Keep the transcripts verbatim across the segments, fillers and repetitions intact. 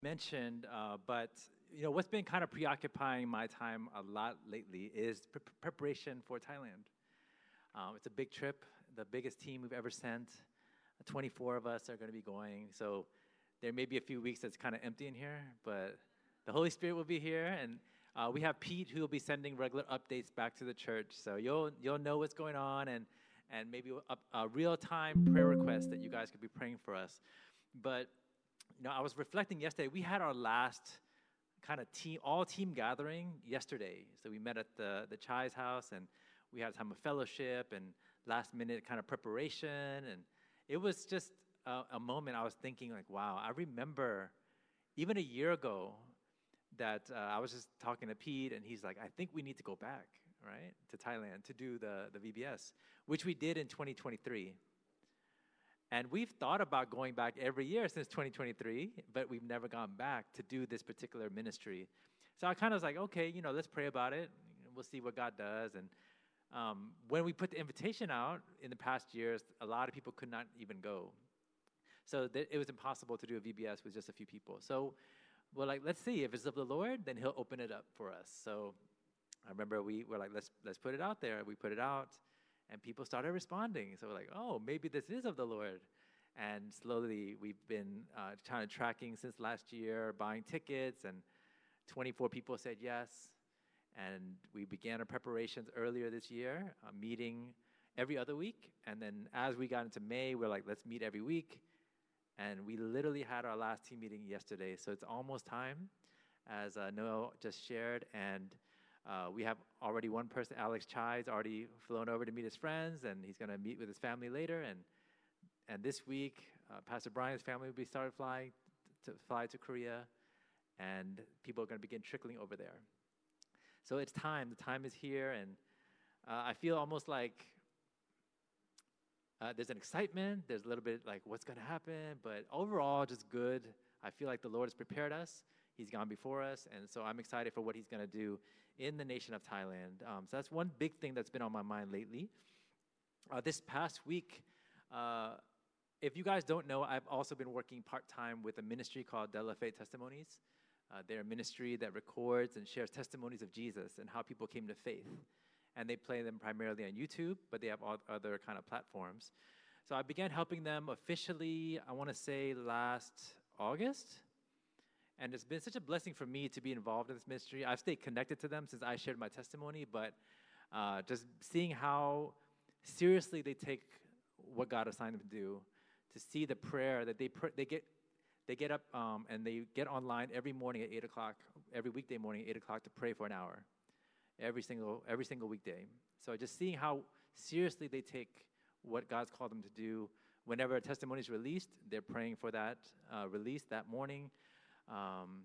mentioned, uh, but you know what's been kind of preoccupying my time a lot lately is pre- preparation for Thailand. Um, it's a big trip, the biggest team we've ever sent. twenty-four of us are going to be going, so there may be a few weeks that's kind of empty in here, but the Holy Spirit will be here, and uh, we have Pete who will be sending regular updates back to the church, so you'll you'll know what's going on, and and maybe a, a real-time prayer request that you guys could be praying for us. But you know, I was reflecting yesterday. We had our last kind of team, all team gathering yesterday. So we met at the the Chai's house, and we had a time of fellowship and last minute kind of preparation, and it was just a, a moment. I was thinking like, wow, I remember even a year ago that uh, I was just talking to Pete, and he's like, I think we need to go back, right, to Thailand to do the the V B S, which we did in twenty twenty-three. And we've thought about going back every year since twenty twenty-three, but we've never gone back to do this particular ministry. So I kind of was like, okay, you know, let's pray about it. We'll see what God does. And um, when we put the invitation out in the past years, a lot of people could not even go. So th- it was impossible to do a V B S with just a few people. So we're like, let's see. If it's of the Lord, then He'll open it up for us. So I remember we were like, let's let's put it out there. We put it out. And people started responding. So we're like, oh, maybe this is of the Lord. And slowly we've been uh, trying to tracking since last year, buying tickets, and twenty-four people said yes. And we began our preparations earlier this year, uh, meeting every other week. And then as we got into May, we're like, let's meet every week. And we literally had our last team meeting yesterday. So it's almost time, as uh, Noel just shared. And Uh, we have already one person, Alex Chai's already flown over to meet his friends, and he's going to meet with his family later. And and this week, uh, Pastor Brian's family will be started flying to fly to Korea, and people are going to begin trickling over there. So it's time. The time is here, and uh, I feel almost like uh, there's an excitement. There's a little bit like what's going to happen, but overall, just good. I feel like the Lord has prepared us. He's gone before us, and so I'm excited for what He's going to do in the nation of Thailand. Um, so that's one big thing that's been on my mind lately. Uh, this past week, uh, if you guys don't know, I've also been working part-time with a ministry called De La Fe Testimonies. Uh, they're a ministry that records and shares testimonies of Jesus and how people came to faith. And they play them primarily on YouTube, but they have all other kind of platforms. So I began helping them officially, I want to say last August. And it's been such a blessing for me to be involved in this ministry. I've stayed connected to them since I shared my testimony, but uh, just seeing how seriously they take what God assigned them to do, to see the prayer that they pr- they get they get up um, and they get online every morning at eight o'clock, every weekday morning at eight o'clock to pray for an hour, every single every single weekday. So just seeing how seriously they take what God's called them to do. Whenever a testimony is released, they're praying for that uh, release that morning. Um,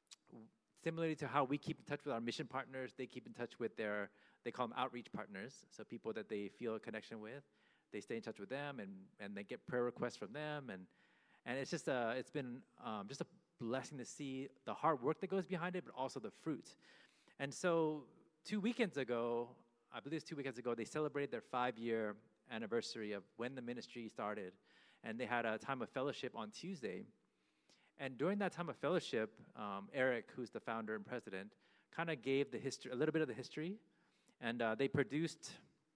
similarly to how we keep in touch with our mission partners, they keep in touch with their, they call them outreach partners, so people that they feel a connection with. They stay in touch with them, and, and they get prayer requests from them, and and it's just a, it's been um, just a blessing to see the hard work that goes behind it, but also the fruit. And so two weekends ago, I believe it's two weekends ago, they celebrated their five-year anniversary of when the ministry started, and they had a time of fellowship on Tuesday. And during that time of fellowship, um, Eric, who's the founder and president, kind of gave the history, a little bit of the history, and uh, they produced,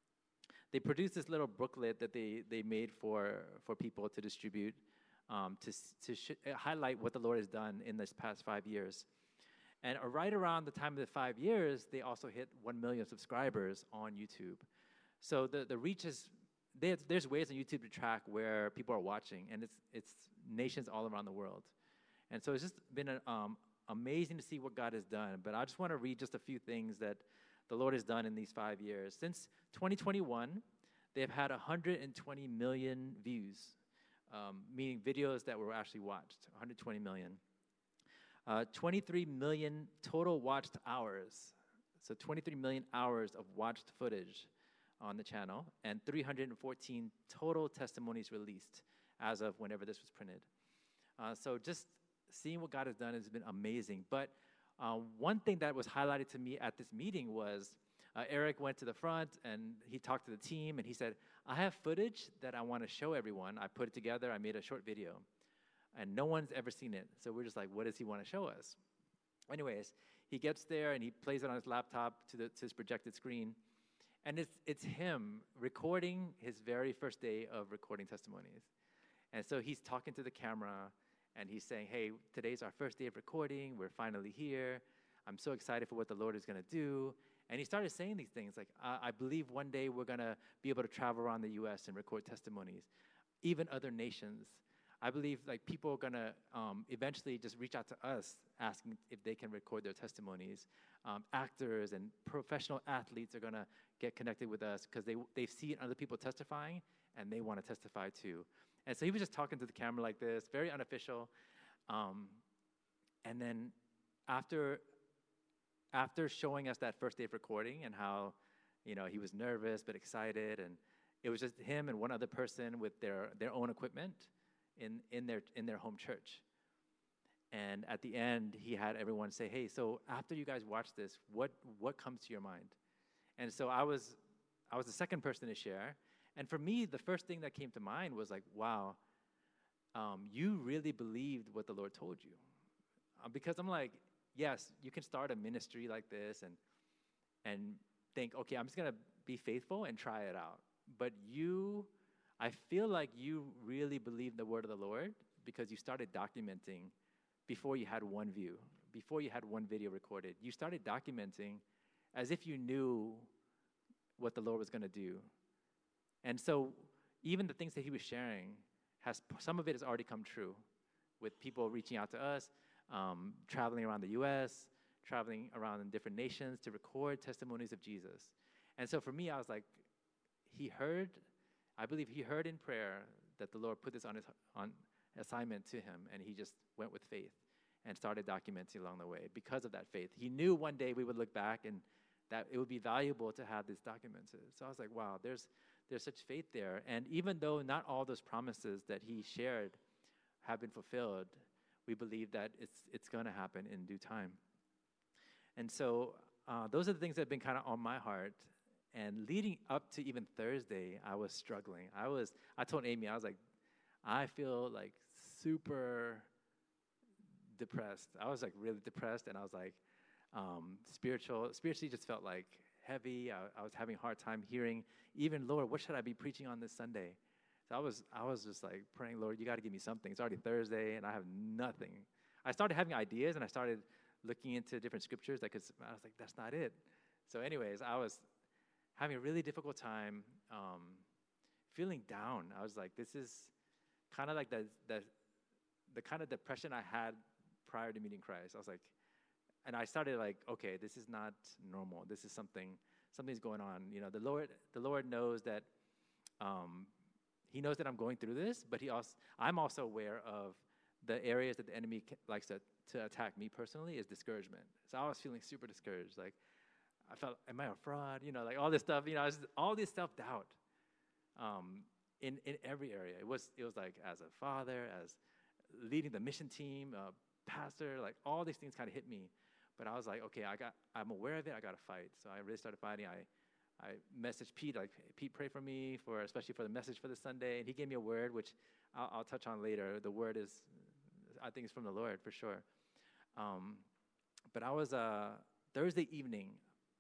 they produced this little booklet that they they made for for people to distribute, um, to to sh- highlight what the Lord has done in this past five years. And uh, right around the time of the five years, they also hit one million subscribers on YouTube. So the the reach is. There's, there's ways on YouTube to track where people are watching, and it's it's nations all around the world. And so it's just been a, um, amazing to see what God has done. But I just want to read just a few things that the Lord has done in these five years. Since twenty twenty-one, they've had one hundred twenty million views, um, meaning videos that were actually watched, one hundred twenty million. Uh, twenty-three million total watched hours. So twenty-three million hours of watched footage on the channel, and three hundred fourteen total testimonies released as of whenever this was printed. Uh, so just seeing what God has done has been amazing. But uh, one thing that was highlighted to me at this meeting was uh, Eric went to the front and he talked to the team and he said, I have footage that I want to show everyone. I put it together. I made a short video. and no one's ever seen it. So we're just like, what does he want to show us? Anyways, he gets there and he plays it on his laptop to, the, to his projected screen. And it's, it's him recording his very first day of recording testimonies. And so he's talking to the camera and he's saying, hey, today's our first day of recording. We're finally here. I'm so excited for what the Lord is going to do. And he started saying these things like, I, I believe one day we're going to be able to travel around the U S and record testimonies, even other nations. I believe like people are going to um, eventually just reach out to us asking if they can record their testimonies. Um, actors and professional athletes are going to get connected with us because they, they see other people testifying and they want to testify too. And so he was just talking to the camera like this, very unofficial. Um, and then after, after showing us that first day of recording and how, you know, he was nervous but excited, and it was just him and one other person with their, their own equipment in, in, their, in their home church. And at the end, he had everyone say, hey, so after you guys watch this, what, what comes to your mind? And so I was, I was the second person to share. And for me, the first thing that came to mind was like, wow, um, you really believed what the Lord told you. Uh, because I'm like, yes, you can start a ministry like this and, and think, okay, I'm just going to be faithful and try it out. But you, I feel like you really believed the word of the Lord because you started documenting before you had one view, before you had one video recorded. You started documenting as if you knew what the Lord was going to do. And so even the things that he was sharing, has some of it has already come true with people reaching out to us, um, traveling around the U S, traveling around in different nations to record testimonies of Jesus. And so for me, I was like, he heard, I believe he heard in prayer that the Lord put this on his on assignment to him, and he just went with faith and started documenting along the way because of that faith. He knew one day we would look back and that it would be valuable to have this documented. So I was like, wow, there's there's such faith there. And even though not all those promises that he shared have been fulfilled, we believe that it's it's going to happen in due time. And so uh, those are the things that have been kind of on my heart. And leading up to even Thursday, I was struggling. I was, I told Amy, I was like, I feel like super depressed. I was like really depressed, and I was like, um, spiritual, spiritually just felt like heavy. I, I was having a hard time hearing, even, Lord, what should I be preaching on this Sunday? So I was, I was just like praying, Lord, you got to give me something. It's already Thursday, and I have nothing. I started having ideas, and I started looking into different scriptures. That could, I was like, that's not it. So anyways, I was having a really difficult time, um, feeling down. I was like, this is kind of like the, the the kind of depression I had prior to meeting Christ. I was like, and I started like, okay, this is not normal. This is something, something's going on. You know, the Lord, the Lord knows that, um, he knows that I'm going through this, but he also, I'm also aware of the areas that the enemy ca- likes to, to attack me personally is discouragement. So I was feeling super discouraged. Like, I felt, am I a fraud? You know, like all this stuff, you know, I was, all this self-doubt um, in, in every area. It was, it was like as a father, as leading the mission team, uh, pastor, like all these things kind of hit me. But I was like, okay, I got, I'm aware of it. I got to fight. So I really started fighting. I, I messaged Pete, like, Pete, pray for me, for especially for the message for the Sunday. And he gave me a word, which I'll, I'll touch on later. The word is, I think it's from the Lord for sure. Um, but I was, uh, Thursday evening,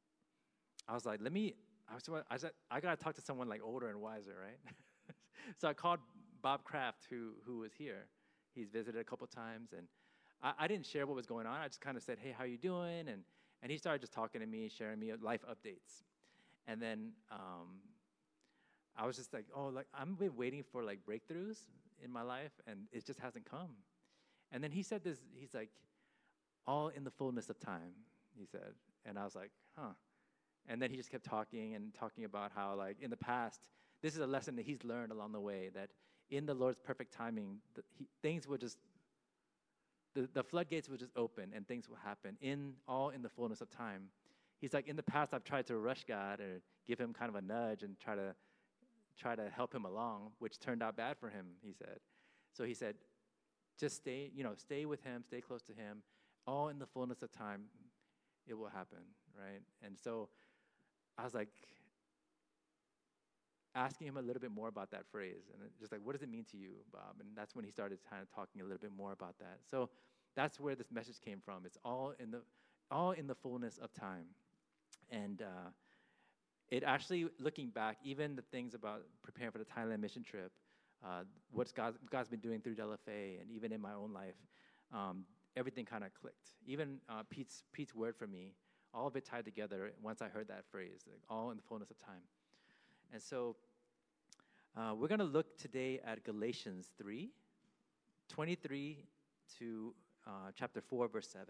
I was like, let me, I was, I, said, I got to talk to someone like older and wiser, right? So I called Bob Kraft, who who was here. He's visited a couple times, and I, I didn't share what was going on. I just kind of said, hey, how you doing? And and he started just talking to me, sharing me life updates. And then um, I was just like, oh, like I've been waiting for like breakthroughs in my life, and it just hasn't come. And then he said this, he's like, all in the fullness of time, he said. And I was like, huh. And then he just kept talking and talking about how, like, in the past, this is a lesson that he's learned along the way, that in the Lord's perfect timing, the, he, things would just, the, the floodgates would just open and things will happen, in all in the fullness of time. He's like, in the past, I've tried to rush God or give him kind of a nudge and try to try to help him along, which turned out bad for him, he said. So he said, just stay, you know, stay with him, stay close to him. All in the fullness of time, it will happen, right? And so I was like, asking him a little bit more about that phrase. And it- just like, what does it mean to you, Bob? And that's when he started kind of talking a little bit more about that. So that's where this message came from. It's all in the, all in the fullness of time. And uh, it actually, looking back, even the things about preparing for the Thailand mission trip, uh, what God, God's been doing through Del F A, and even in my own life, um, everything kind of clicked. Even uh, Pete's, Pete's word for me, all of it tied together once I heard that phrase, like, all in the fullness of time. And so uh, we're going to look today at Galatians three, twenty-three to uh, chapter four, verse seven.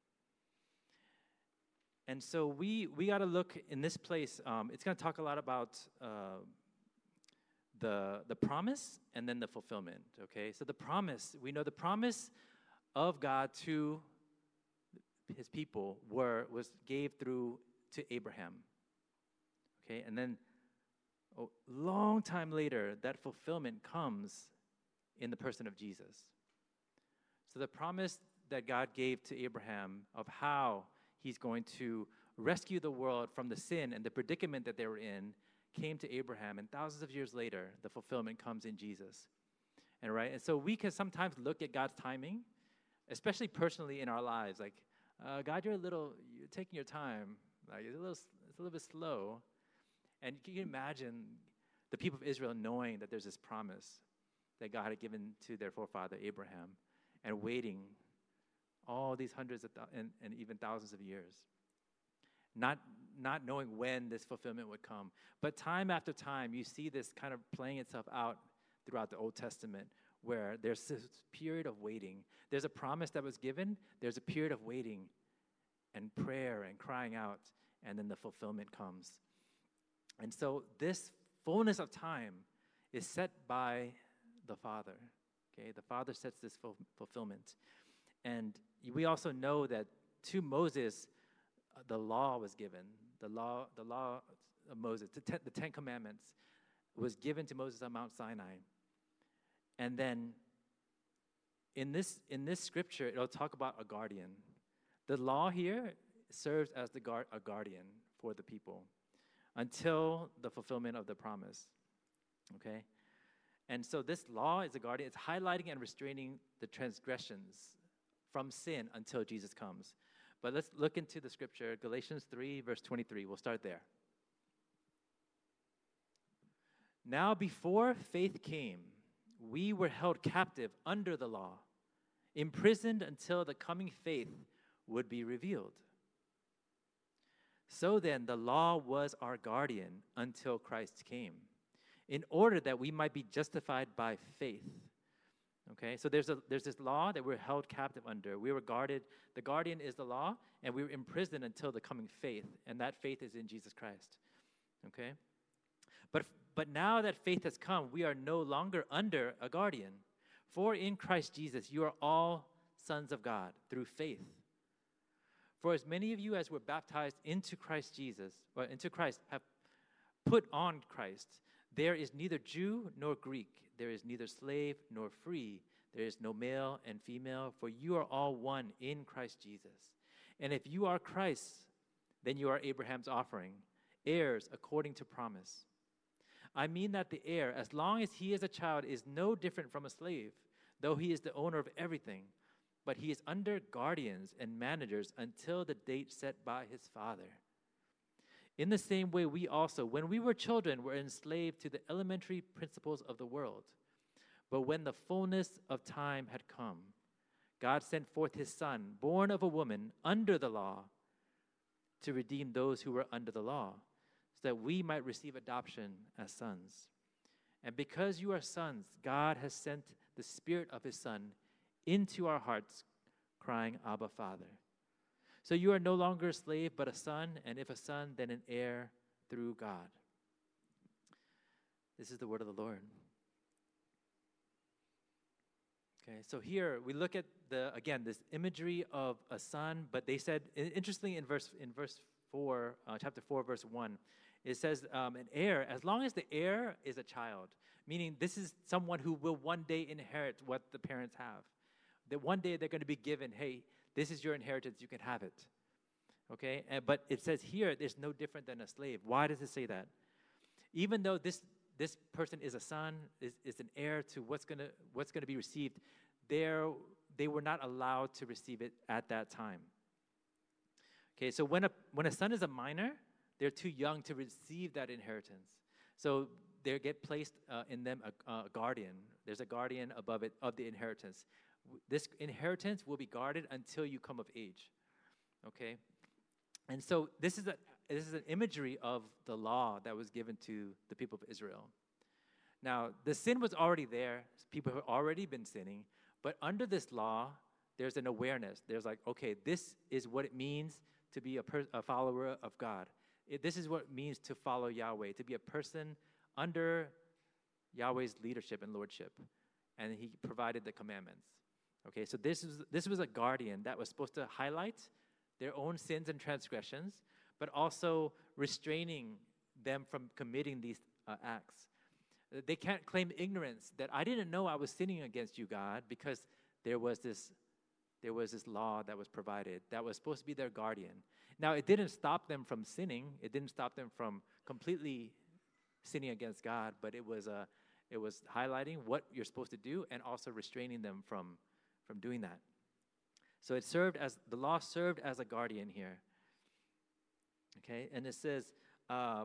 And so we we got to look in this place. Um, it's going to talk a lot about uh, the the promise and then the fulfillment. Okay, so the promise, we know the promise of God to His people were was gave through to Abraham. Okay, and then a long time later, that fulfillment comes in the person of Jesus. So the promise that God gave to Abraham of how He's going to rescue the world from the sin and the predicament that they were in came to Abraham, and thousands of years later, the fulfillment comes in Jesus. And right, and so we can sometimes look at God's timing, especially personally in our lives, like, uh, God, you're a little, you're taking your time, like it's a little, it's a little bit slow. And can you imagine the people of Israel knowing that there's this promise that God had given to their forefather Abraham, and waiting all these hundreds of th- and, and even thousands of years, not not knowing when this fulfillment would come. But time after time, you see this kind of playing itself out throughout the Old Testament, where there's this period of waiting. There's a promise that was given. There's a period of waiting and prayer and crying out, and then the fulfillment comes. And so this fullness of time is set by the Father. Okay, the Father sets this ful- fulfillment. And we also know that to Moses, uh, the law was given. The law, the law of Moses, the ten, the Ten Commandments, was given to Moses on Mount Sinai. And then in this in this scripture, it'll talk about a guardian. The law here serves as the guard, a guardian for the people until the fulfillment of the promise. Okay? And so this law is a guardian. It's highlighting and restraining the transgressions from sin until Jesus comes. But let's look into the scripture, Galatians three, verse twenty-three. We'll start there. Now, before faith came, we were held captive under the law, imprisoned until the coming faith would be revealed. So then, the law was our guardian until Christ came, in order that we might be justified by faith. Okay, so there's a there's this law that we're held captive under. We were guarded. The guardian is the law, and we were imprisoned until the coming faith, and that faith is in Jesus Christ. Okay, but but now that faith has come, we are no longer under a guardian. For in Christ Jesus, you are all sons of God through faith. For as many of you as were baptized into Christ Jesus, or into Christ, have put on Christ. There is neither Jew nor Greek. There is neither slave nor free. There is no male and female, for you are all one in Christ Jesus. And if you are Christ's, then you are Abraham's offering, heirs according to promise. I mean that the heir, as long as he is a child, is no different from a slave, though he is the owner of everything. But he is under guardians and managers until the date set by his father. In the same way, we also, when we were children, were enslaved to the elementary principles of the world. But when the fullness of time had come, God sent forth his Son, born of a woman, under the law, to redeem those who were under the law, so that we might receive adoption as sons. And because you are sons, God has sent the Spirit of his Son into our hearts, crying, Abba, Father. So you are no longer a slave, but a son, and if a son, then an heir through God. This is the word of the Lord. Okay, so here we look at the again this imagery of a son, but they said interestingly in verse in verse four, uh, chapter four, verse one, it says um, an heir. As long as the heir is a child, meaning this is someone who will one day inherit what the parents have. That one day they're going to be given, hey, this is your inheritance, you can have it. Okay, and, but it says here, there's no different than a slave. Why does it say that? Even though this this person is a son, is, is an heir to what's gonna what's gonna be received, there they were not allowed to receive it at that time. Okay, so when a when a son is a minor, they're too young to receive that inheritance. So they get placed uh, in them a, a guardian. There's a guardian above it of the inheritance. This inheritance will be guarded until you come of age. Okay, and so this is a this is an imagery of the law that was given to the people of Israel. Now, the sin was already there. People have already been sinning. But under this law, there's an awareness. There's like, okay, this is what it means to be a, per- a follower of God. It, this is what it means to follow Yahweh, to be a person under Yahweh's leadership and lordship. And he provided the commandments. Okay, so this is this was a guardian that was supposed to highlight their own sins and transgressions, but also restraining them from committing these uh, acts. They can't claim ignorance that I didn't know I was sinning against you, God, because there was this there was this law that was provided that was supposed to be their guardian. Now, it didn't stop them from sinning. It didn't stop them from completely sinning against God, but it was a it was highlighting what you're supposed to do and also restraining them from from doing that. So it served as the law served as a guardian here. Okay, and it says, uh,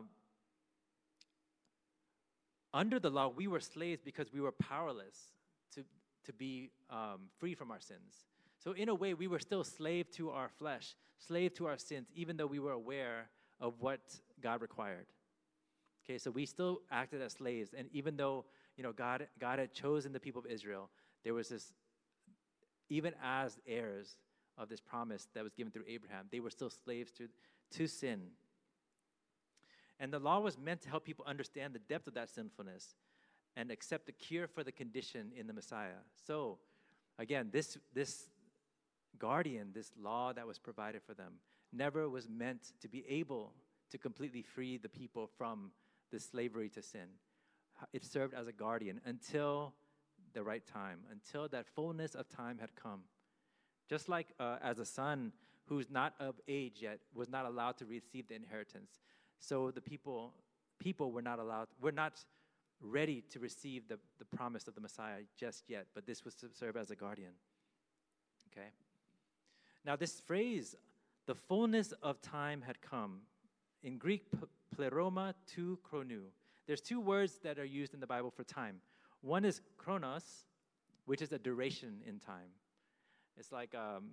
under the law, we were slaves because we were powerless to, to be um, free from our sins. So in a way, we were still slave to our flesh, slave to our sins, even though we were aware of what God required. Okay, so we still acted as slaves, and even though, you know, God, God had chosen the people of Israel, there was this, even as heirs of this promise that was given through Abraham, they were still slaves to, to sin. And the law was meant to help people understand the depth of that sinfulness and accept the cure for the condition in the Messiah. So, again, this, this guardian, this law that was provided for them, never was meant to be able to completely free the people from the slavery to sin. It served as a guardian until the right time, until that fullness of time had come. Just like uh, as a son who's not of age yet was not allowed to receive the inheritance, so the people people were not allowed, were not ready to receive the, the promise of the Messiah just yet, but this was to serve as a guardian. Okay? Now this phrase, the fullness of time had come, in Greek, pleroma to chronou. There's two words that are used in the Bible for time. One is chronos, which is a duration in time. It's like, um,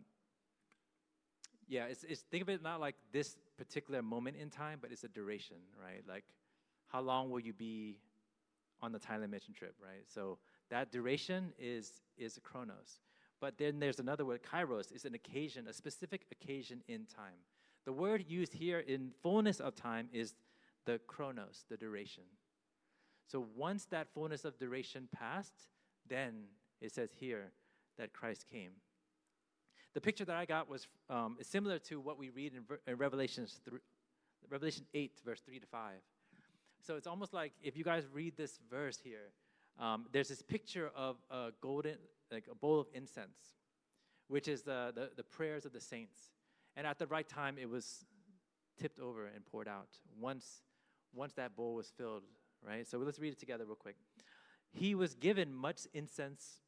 yeah, it's, it's think of it not like this particular moment in time, but it's a duration, right? Like, how long will you be on the Thailand mission trip, right? So that duration is is a chronos. But then there's another word, kairos, is an occasion, a specific occasion in time. The word used here in fullness of time is the chronos, the duration. So once that fullness of duration passed, then it says here that Christ came. The picture that I got was um, is similar to what we read in, in Revelations th- Revelation eight, verse three to five. So it's almost like if you guys read this verse here, um, there's this picture of a golden, like a bowl of incense, which is the, the, the prayers of the saints. And at the right time, it was tipped over and poured out once, once that bowl was filled, right? So let's read it together real quick. He was given much incense,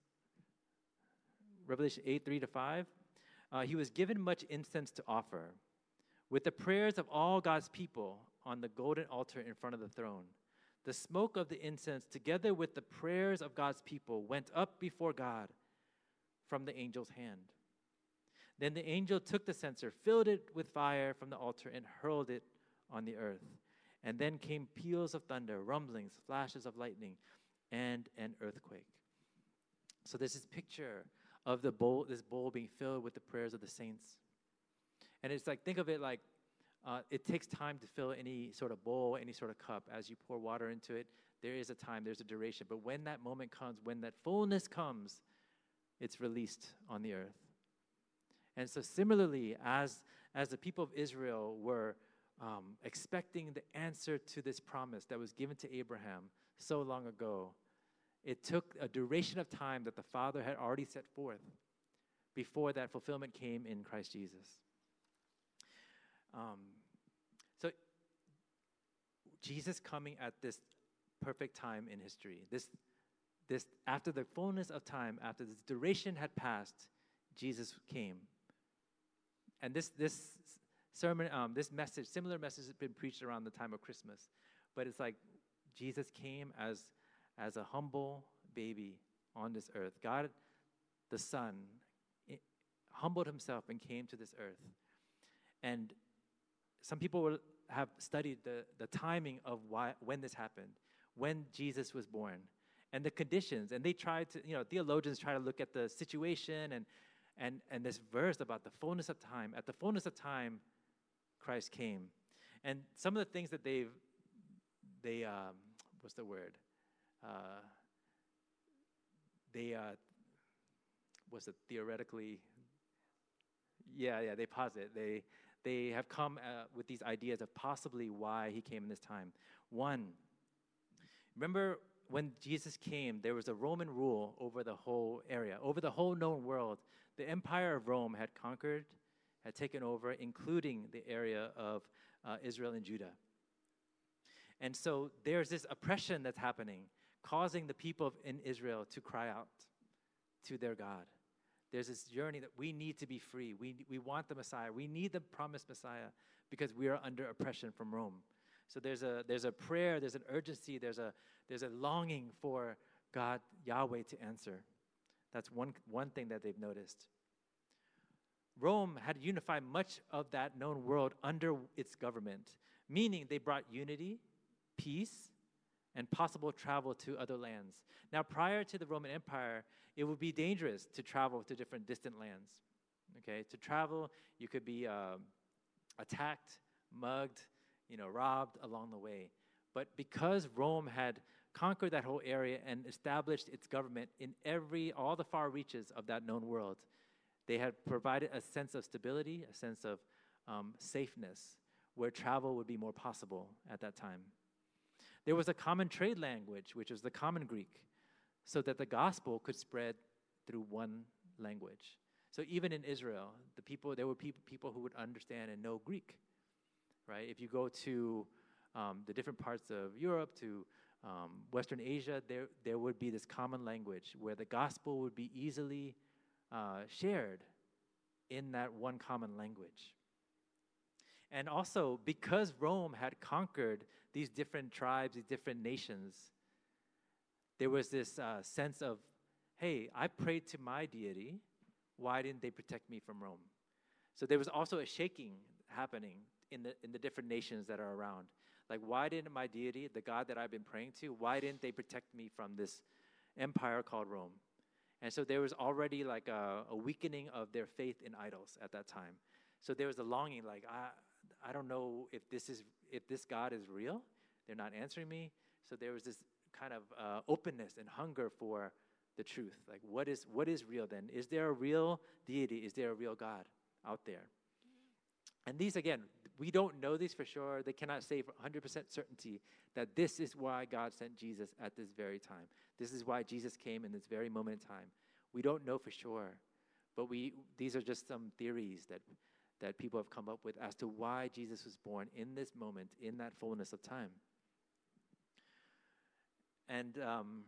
Revelation eight, three to five. Uh, he was given much incense to offer with the prayers of all God's people on the golden altar in front of the throne. The smoke of the incense, together with the prayers of God's people, went up before God from the angel's hand. Then the angel took the censer, filled it with fire from the altar, and hurled it on the earth. And then came peals of thunder, rumblings, flashes of lightning, and an earthquake. So there's this picture of the bowl, this bowl being filled with the prayers of the saints. And it's like, think of it like, uh, it takes time to fill any sort of bowl, any sort of cup. As you pour water into it, there is a time, there's a duration. But when that moment comes, when that fullness comes, it's released on the earth. And so similarly, as, as the people of Israel were um, expecting the answer to this promise that was given to Abraham so long ago, it took a duration of time that the Father had already set forth before that fulfillment came in Christ Jesus. Um, so Jesus coming at this perfect time in history. This, this after the fullness of time, after this duration had passed, Jesus came. And this this sermon, um, this message, similar message has been preached around the time of Christmas. But it's like Jesus came as, as a humble baby on this earth. God, the Son, humbled himself and came to this earth. And some people will have studied the, the timing of why when this happened, when Jesus was born, and the conditions. And they tried to, you know, theologians try to look at the situation and and and this verse about the fullness of time. At the fullness of time, Christ came. And some of the things that they've, they, um, what's the word? Uh, they, uh, what's it, theoretically, yeah, yeah, they posit. They, they have come uh, with these ideas of possibly why he came in this time. One, remember when Jesus came, there was a Roman rule over the whole area, over the whole known world. The Empire of Rome had conquered, had taken over, including the area of uh, Israel and Judah. And so there's this oppression that's happening, causing the people of, in Israel to cry out to their God. There's this journey that we need to be free. We, we want the Messiah. We need the promised Messiah because we are under oppression from Rome. So there's a there's a prayer, there's an urgency, there's a there's a longing for God, Yahweh, to answer. That's one one thing that they've noticed. Rome had unified much of that known world under its government, meaning they brought unity, peace, and possible travel to other lands. Now, prior to the Roman Empire, it would be dangerous to travel to different distant lands. Okay, to travel, you could be um, attacked, mugged, you know, robbed along the way. But because Rome had conquered that whole area and established its government in every, all the far reaches of that known world, they had provided a sense of stability, a sense of um, safeness, where travel would be more possible at that time. There was a common trade language, which was the Common Greek, so that the gospel could spread through one language. So even in Israel, the people there were people, people who would understand and know Greek, right? If you go to um, the different parts of Europe, to um, Western Asia, there there would be this common language where the gospel would be easily uh, shared in that one common language. And also, because Rome had conquered these different tribes, these different nations, there was this uh, sense of, hey, I prayed to my deity. Why didn't they protect me from Rome? So there was also a shaking happening in the in the different nations that are around. Like, why didn't my deity, the God that I've been praying to, why didn't they protect me from this empire called Rome? And so there was already like a, a weakening of their faith in idols at that time. So there was a longing, like, I I don't know if this is if this God is real. They're not answering me. So there was this kind of uh, openness and hunger for the truth. Like, what is what is real then? Is there a real deity? Is there a real God out there? And these, again, we don't know these for sure. They cannot say for one hundred percent certainty that this is why God sent Jesus at this very time. This is why Jesus came in this very moment in time. We don't know for sure, but we these are just some theories that that people have come up with as to why Jesus was born in this moment, in that fullness of time. And um,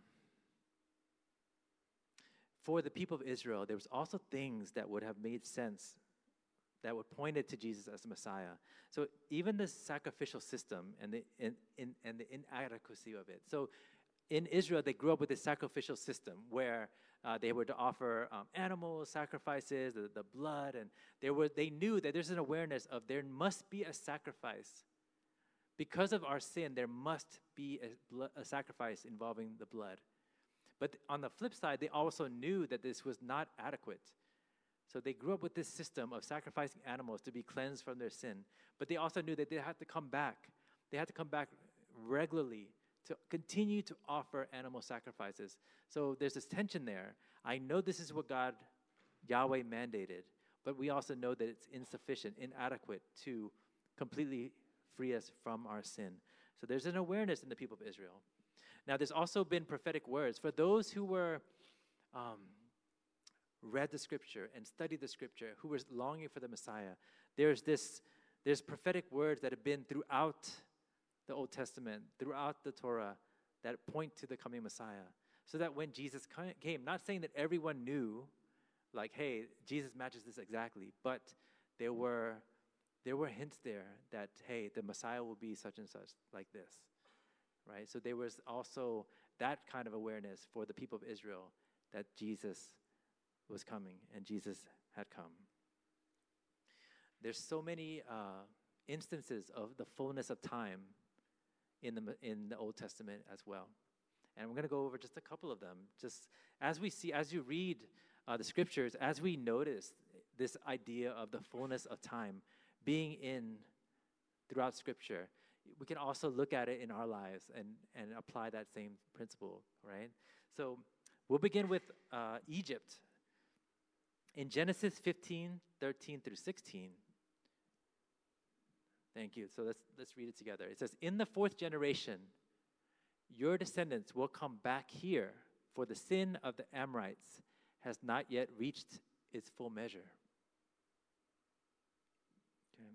for the people of Israel, there was also things that would have made sense, that would pointed to Jesus as the Messiah. So even the sacrificial system and the in, in, and the inadequacy of it. So in Israel, they grew up with this sacrificial system where uh, they were to offer um, animal sacrifices, the, the blood, and they were they knew that there's an awareness of there must be a sacrifice. Because of our sin, there must be a, blo- a sacrifice involving the blood. But on the flip side, they also knew that this was not adequate. So they grew up with this system of sacrificing animals to be cleansed from their sin. But they also knew that they had to come back. They had to come back regularly to continue to offer animal sacrifices. So there's this tension there. I know this is what God, Yahweh, mandated, but we also know that it's insufficient, inadequate to completely free us from our sin. So there's an awareness in the people of Israel. Now, there's also been prophetic words. For those who were um, read the scripture and studied the scripture, who were longing for the Messiah, there's this, there's prophetic words that have been throughout the Old Testament, throughout the Torah, that point to the coming Messiah. So that when Jesus came, not saying that everyone knew, like, hey, Jesus matches this exactly, but there were there were hints there that, hey, the Messiah will be such and such, like this, right? So there was also that kind of awareness for the people of Israel that Jesus was coming and Jesus had come. There's so many uh, instances of the fullness of time in the in the Old Testament as well. And we're going to go over just a couple of them. Just as we see, as you read uh, the scriptures, as we notice this idea of the fullness of time being in throughout scripture, we can also look at it in our lives and, and apply that same principle, right? So we'll begin with uh, Egypt. In Genesis fifteen, thirteen through sixteen. Thank you. So let's let's read it together. It says, "In the fourth generation, your descendants will come back here, for the sin of the Amorites has not yet reached its full measure." Okay.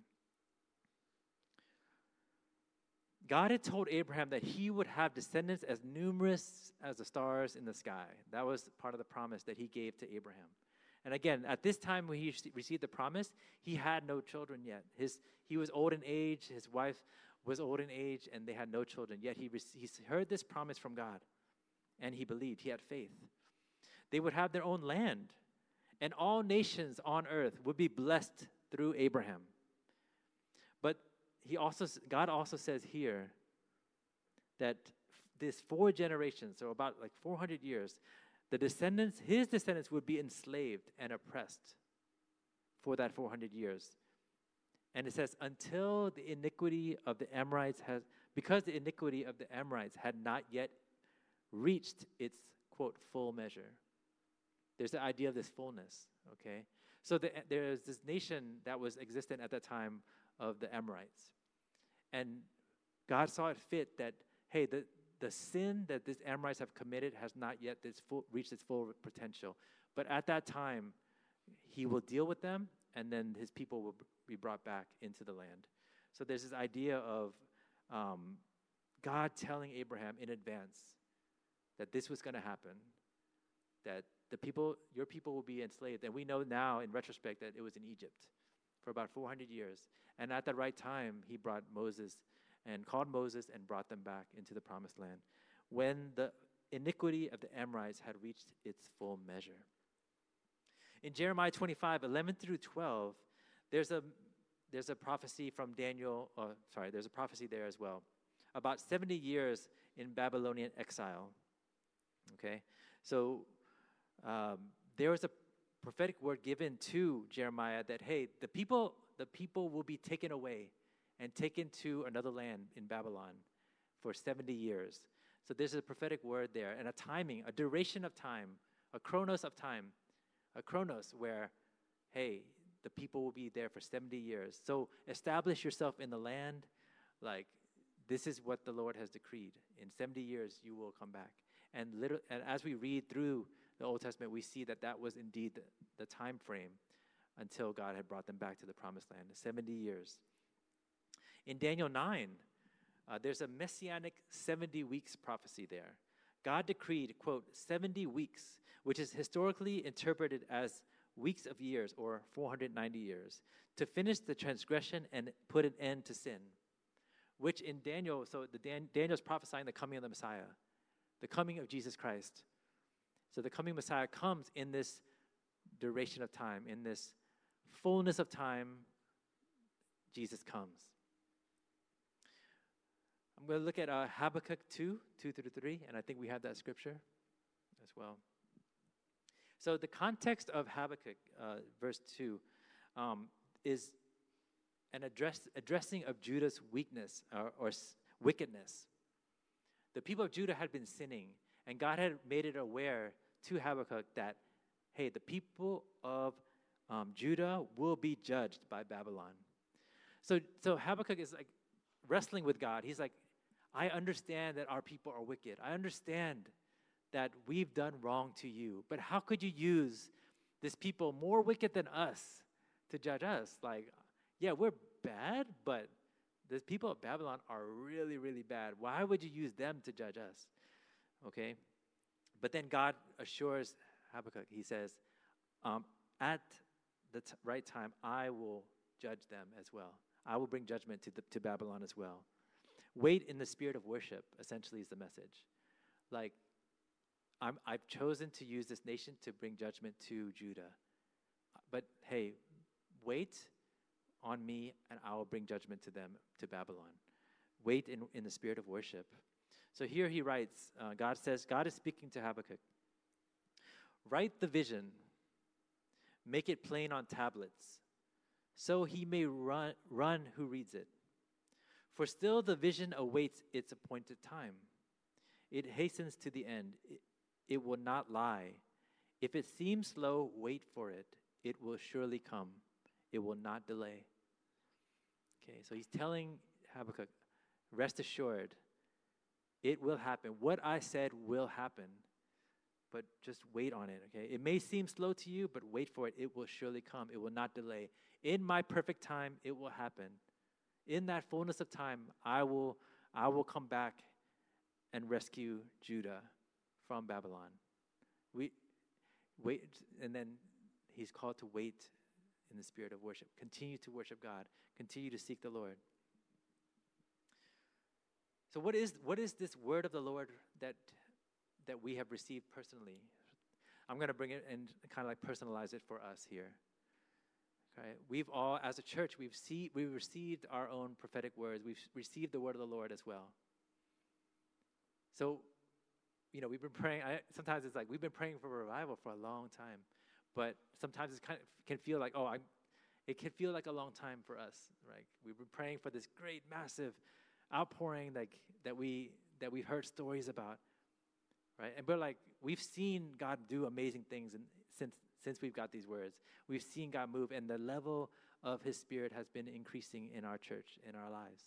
God had told Abraham that he would have descendants as numerous as the stars in the sky. That was part of the promise that he gave to Abraham. And again, at this time when he received the promise, he had no children yet. His he was old in age, his wife was old in age, and they had no children. Yet he, he heard this promise from God, and he believed, he had faith. They would have their own land, and all nations on earth would be blessed through Abraham. But he also, God also says here that this four generations, so about like four hundred years, the descendants, his descendants would be enslaved and oppressed for that four hundred years. And it says, until the iniquity of the Amorites has, because the iniquity of the Amorites had not yet reached its, quote, full measure. There's the idea of this fullness, okay? So the, there's this nation that was existent at that time of the Amorites. And God saw it fit that, hey, the, the sin that these Amorites have committed has not yet this full, reached its full potential. But at that time, he will deal with them, and then his people will be brought back into the land. So there's this idea of um, God telling Abraham in advance that this was going to happen, that the people, your people will be enslaved. And we know now, in retrospect, that it was in Egypt for about four hundred years. And at the right time, he brought Moses and called Moses and brought them back into the promised land when the iniquity of the Amorites had reached its full measure. In Jeremiah twenty-five, eleven through twelve, there's a there's a prophecy from Daniel, uh, sorry, there's a prophecy there as well, about seventy years in Babylonian exile. Okay, so um, there was a prophetic word given to Jeremiah that, hey, the people, the people will be taken away and taken to another land in Babylon for seventy years. So there's a prophetic word there and a timing, a duration of time, a chronos of time, a chronos where, hey, the people will be there for seventy years. So establish yourself in the land, like this is what the Lord has decreed. In seventy years, you will come back. And, literally, and as we read through the Old Testament, we see that that was indeed the, the time frame until God had brought them back to the promised land, seventy years. In Daniel nine, uh, there's a messianic seventy weeks prophecy there. God decreed, quote, seventy weeks, which is historically interpreted as weeks of years, or four hundred ninety years, to finish the transgression and put an end to sin. Which in Daniel, so the Dan, Daniel's prophesying the coming of the Messiah, the coming of Jesus Christ. So the coming Messiah comes in this duration of time, in this fullness of time, Jesus comes. I'm going to look at uh, Habakkuk two, two through three, and I think we have that scripture as well. So the context of Habakkuk, uh, verse two, um, is an address, addressing of Judah's weakness or, or s- wickedness. The people of Judah had been sinning, and God had made it aware to Habakkuk that, hey, the people of um, Judah will be judged by Babylon. So, so Habakkuk is like wrestling with God. He's like, I understand that our people are wicked. I understand that we've done wrong to you. But how could you use this people more wicked than us to judge us? Like, yeah, we're bad, but the people of Babylon are really, really bad. Why would you use them to judge us? Okay? But then God assures Habakkuk, he says, um, at the t- right time, I will judge them as well. I will bring judgment to, the, to Babylon as well. Wait in the spirit of worship, essentially, is the message. Like, I'm, I've chosen to use this nation to bring judgment to Judah. But hey, wait on me, and I will bring judgment to them, to Babylon. Wait in, in the spirit of worship. So here he writes, uh, God says, God is speaking to Habakkuk. Write the vision, make it plain on tablets, so he may run, run who reads it. For still the vision awaits its appointed time. It hastens to the end. It, it will not lie. If it seems slow, wait for it. It will surely come. It will not delay. Okay, so he's telling Habakkuk, rest assured, it will happen. What I said will happen, but just wait on it, okay? It may seem slow to you, but wait for it. It will surely come. It will not delay. In my perfect time, it will happen. In that fullness of time, I will, I will come back and rescue Judah from Babylon. We wait, and then he's called to wait in the spirit of worship. Continue to worship God. Continue to seek the Lord. So what is what is this word of the Lord that that we have received personally? I'm going to bring it and kind of like personalize it for us here. Okay, we've all, as a church, we've see we've received our own prophetic words. We've received the word of the Lord as well. So, you know, we've been praying. I, sometimes it's like we've been praying for revival for a long time, but sometimes it kind of can feel like, oh, I'm. It can feel like a long time for us, right? We've been praying for this great, massive outpouring, like that we that we've heard stories about, right? And we're like, we've seen God do amazing things, and since since we've got these words, we've seen God move, and the level of His Spirit has been increasing in our church, in our lives.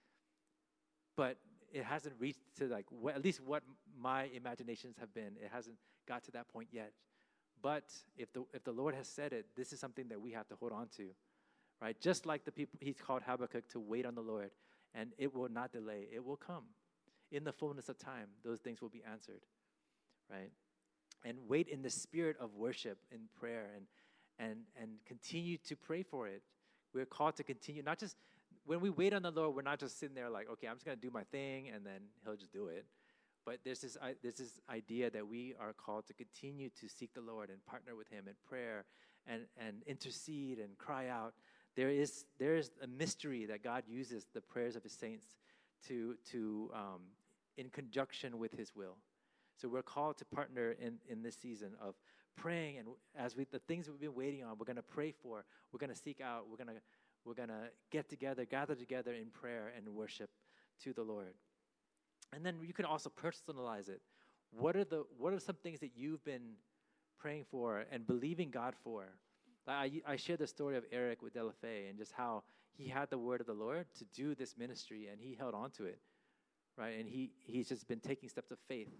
But it hasn't reached to like what, at least what my imaginations have been. It hasn't got to that point yet. But if the if the Lord has said it, this is something that we have to hold on to, right? Just like the people, He's called Habakkuk to wait on the Lord, and it will not delay. It will come. In the fullness of time, those things will be answered, right? And wait in the spirit of worship, in prayer, and and and continue to pray for it. We're called to continue, not just, when we wait on the Lord, we're not just sitting there like, okay, I'm just going to do my thing, and then He'll just do it. But there's this, uh, there's this idea that we are called to continue to seek the Lord and partner with Him in prayer and, and intercede and cry out. There is there is a mystery that God uses the prayers of His saints to, to um, in conjunction with His will. So we're called to partner in, in this season of praying, and as we the things we've been waiting on, we're going to pray for, we're going to seek out, we're going to we're going to get together, gather together in prayer and worship to the Lord. And then you can also personalize it. What are the what are some things that you've been praying for and believing God for? I, I share the story of Eric with Delafay and just how he had the word of the Lord to do this ministry, and he held on to it, right? And he he's just been taking steps of faith.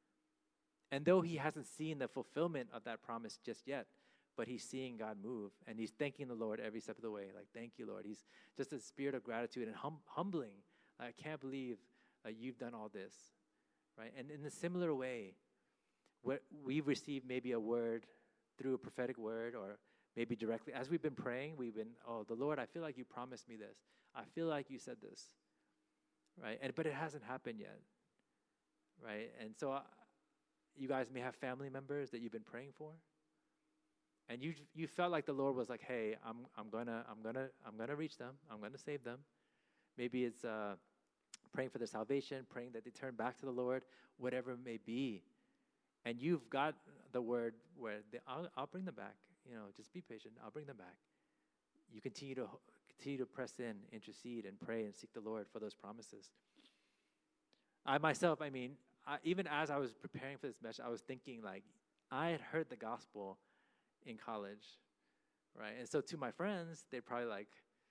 And though he hasn't seen the fulfillment of that promise just yet, but he's seeing God move, and he's thanking the Lord every step of the way. Like, thank you, Lord. He's just a spirit of gratitude and hum- humbling. I can't believe uh, you've done all this, right? And in a similar way, what we've received maybe a word through a prophetic word, or maybe directly. As we've been praying, we've been, oh, the Lord, I feel like you promised me this. I feel like you said this, right? And but it hasn't happened yet, right? And so uh, you guys may have family members that you've been praying for, and you you felt like the Lord was like, hey, I'm I'm gonna I'm gonna I'm gonna reach them. I'm gonna save them. Maybe it's uh, praying for their salvation, praying that they turn back to the Lord, whatever it may be. And you've got the word where they, I'll, I'll bring them back. You know, just be patient. I'll bring them back. You continue to continue to press in, intercede, and pray and seek the Lord for those promises. I myself, I mean, I, even as I was preparing for this message, I was thinking like, I had heard the gospel in college, right? And so to my friends, they're probably like,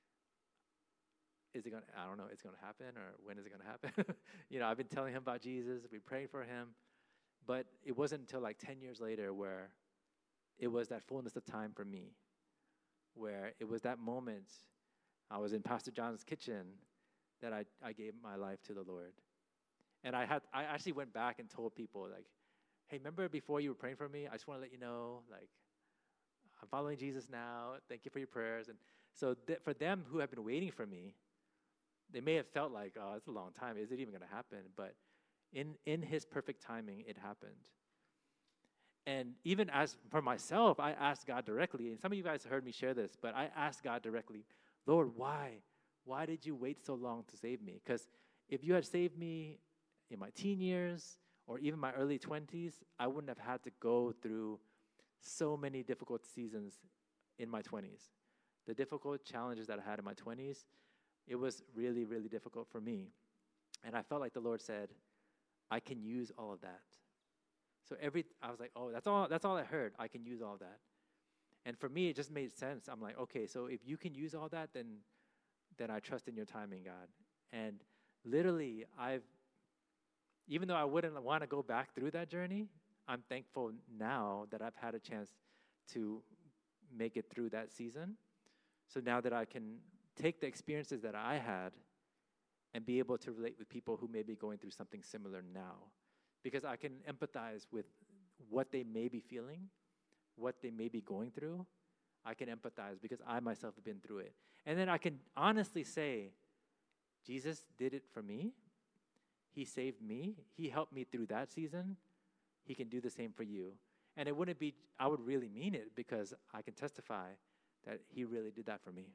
is it going to, I don't know, it's going to happen, or when is it going to happen? You know, I've been telling him about Jesus, we've been praying for him, but it wasn't until like ten years later where it was that fullness of time for me, where it was that moment, I was in Pastor John's kitchen, that I, I gave my life to the Lord. And I had I actually went back and told people like, hey, remember before you were praying for me? I just want to let you know, like, I'm following Jesus now. Thank you for your prayers. And so th- for them who have been waiting for me, they may have felt like, oh, it's a long time. Is it even going to happen? But in in His perfect timing, it happened. And even as for myself, I asked God directly, and some of you guys heard me share this, but I asked God directly, Lord, why? Why did you wait so long to save me? Because if you had saved me in my teen years or even my early twenties, I wouldn't have had to go through so many difficult seasons in my twenties. The difficult challenges that I had in my twenties, it was really, really difficult for me. And I felt like the Lord said, I can use all of that. So every, I was like, oh, that's all, that's all I heard. I can use all that. And for me, it just made sense. I'm like, okay, so if you can use all that, then, then I trust in your timing, God. And literally, I've, even though I wouldn't want to go back through that journey, I'm thankful now that I've had a chance to make it through that season. So now that I can take the experiences that I had and be able to relate with people who may be going through something similar now. Because I can empathize with what they may be feeling, what they may be going through. I can empathize because I myself have been through it. And then I can honestly say, Jesus did it for me. He saved me. He helped me through that season. He can do the same for you. And it wouldn't be, I would really mean it because I can testify that He really did that for me.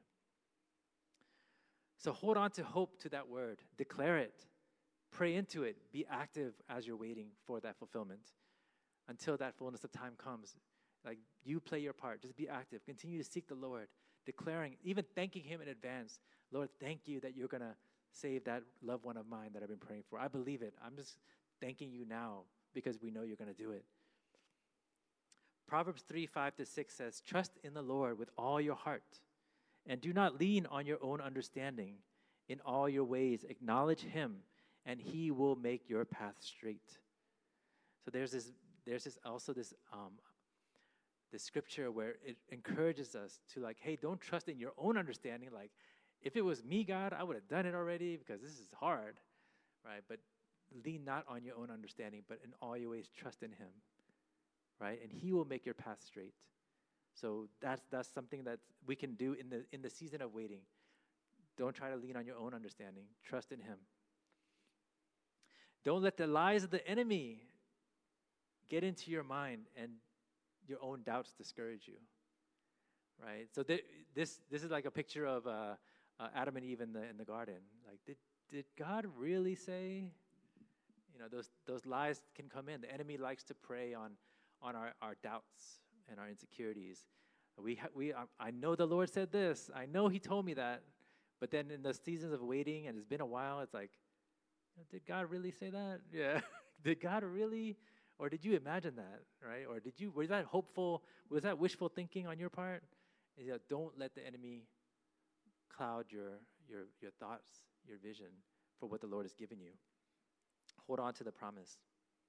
So hold on to hope to that word. Declare it. Pray into it. Be active as you're waiting for that fulfillment until that fullness of time comes. Like, you play your part. Just be active. Continue to seek the Lord, declaring, even thanking Him in advance. Lord, thank you that you're going to save that loved one of mine that I've been praying for. I believe it. I'm just thanking you now because we know you're going to do it. Proverbs three, five to six says, trust in the Lord with all your heart and do not lean on your own understanding. In all your ways, acknowledge Him, and He will make your path straight. So there's this, there's this also this, um, this scripture where it encourages us to like, hey, don't trust in your own understanding. Like, if it was me, God, I would have done it already because this is hard, right? But lean not on your own understanding, but in all your ways, trust in Him, right? And He will make your path straight. So that's that's something that we can do in the in the season of waiting. Don't try to lean on your own understanding. Trust in Him. Don't let the lies of the enemy get into your mind and your own doubts discourage you, right? So th- this this is like a picture of uh, uh, Adam and Eve in the in the garden. Like, did did God really say? You know, those those lies can come in. The enemy likes to prey on on our, our doubts and our insecurities. We ha- we I, I know the Lord said this. I know He told me that. But then in the seasons of waiting, and it's been a while, it's like, did God really say that? Yeah. Did God really? Or did you imagine that, right? Or did you, was that hopeful? Was that wishful thinking on your part? Is that don't let the enemy cloud your, your, your thoughts, your vision for what the Lord has given you. Hold on to the promise.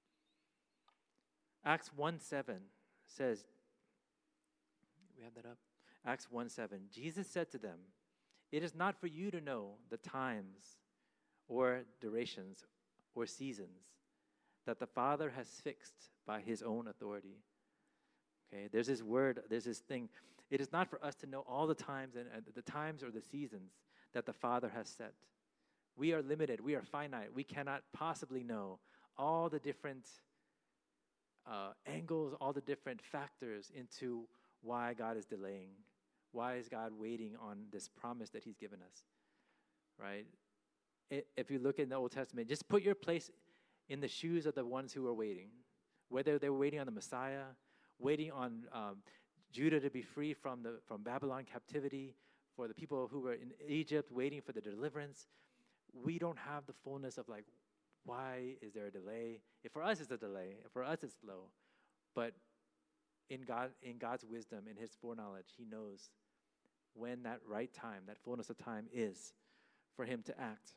Acts one seven says, we have that up? Acts one seven, Jesus said to them, it is not for you to know the times or durations or seasons that the Father has fixed by His own authority. Okay, there's this word, there's this thing. It is not for us to know all the times and, and the times or the seasons that the Father has set. We are limited. We are finite. We cannot possibly know all the different uh, angles, all the different factors into why God is delaying. Why is God waiting on this promise that He's given us, right? If you look in the Old Testament, just put your place in the shoes of the ones who are waiting, whether they were waiting on the Messiah, waiting on um, Judah to be free from the from Babylon captivity, for the people who were in Egypt waiting for the deliverance. We don't have the fullness of like, why is there a delay? If for us it's a delay, if for us it's slow, but in God, in God's wisdom, in His foreknowledge, He knows when that right time, that fullness of time is for Him to act.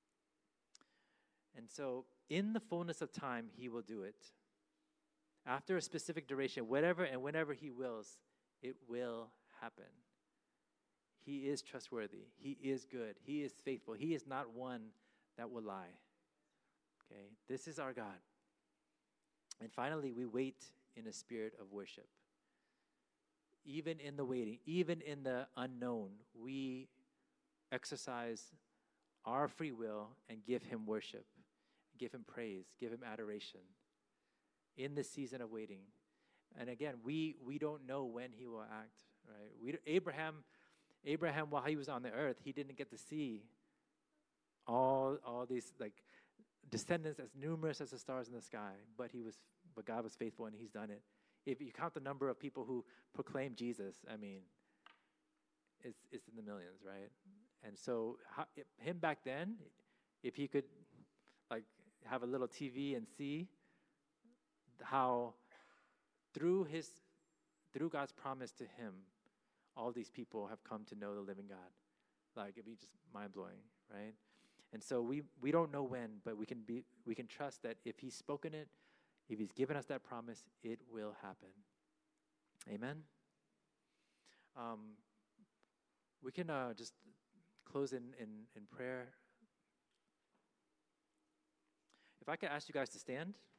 And so in the fullness of time, He will do it. After a specific duration, whatever and whenever He wills, it will happen. He is trustworthy. He is good. He is faithful. He is not one that will lie. Okay, this is our God. And finally, we wait in a spirit of worship. Even in the waiting, even in the unknown, we exercise our free will and give him worship, give him praise, give him adoration in the season of waiting. And again, we we don't know when he will act, right? We Abraham, Abraham, while he was on the earth, he didn't get to see all all these like descendants as numerous as the stars in the sky, but he was, but God was faithful and he's done it. If you count the number of people who proclaim Jesus, I mean, it's it's in the millions, right? And so how, if, him back then, if he could like have a little T V and see how through his through God's promise to him, all these people have come to know the living God. Like, it'd be just mind-blowing, right? And so we we don't know when, but we can be we can trust that if he's spoken it, if he's given us that promise, it will happen. Amen. Um, we can uh, just close in, in in prayer. If I could ask you guys to stand.